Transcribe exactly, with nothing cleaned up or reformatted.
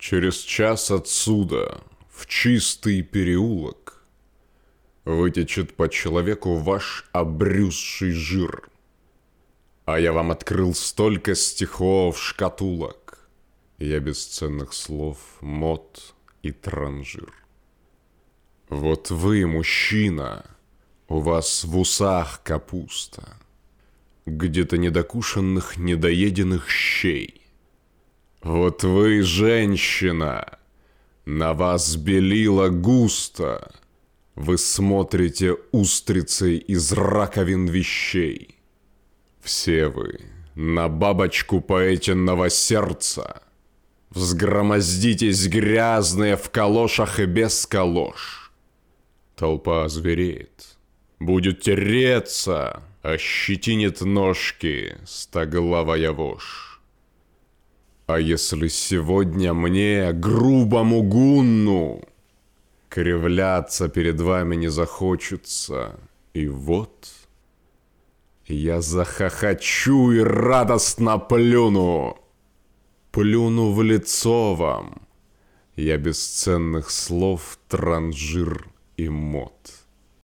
Через час отсюда, в чистый переулок, вытечет по человеку ваш обрюзший жир. А я вам открыл столько стихов, шкатулок, я бесценных слов, мод и транжир. Вот вы, мужчина, у вас в усах капуста, где-то недокушенных, недоеденных щей. Вот вы, женщина, на вас белила густо, вы смотрите устрицей из раковин вещей. Все вы на бабочку поэтенного сердца взгромоздитесь грязные в калошах и без калош. Толпа озвереет, будет тереться, ощетинит ножки стоглавая вошь. А если сегодня мне, грубому гунну, кривляться перед вами не захочется, и вот я захохочу и радостно плюну, плюну в лицо вам, я бесценных слов транжир и мод.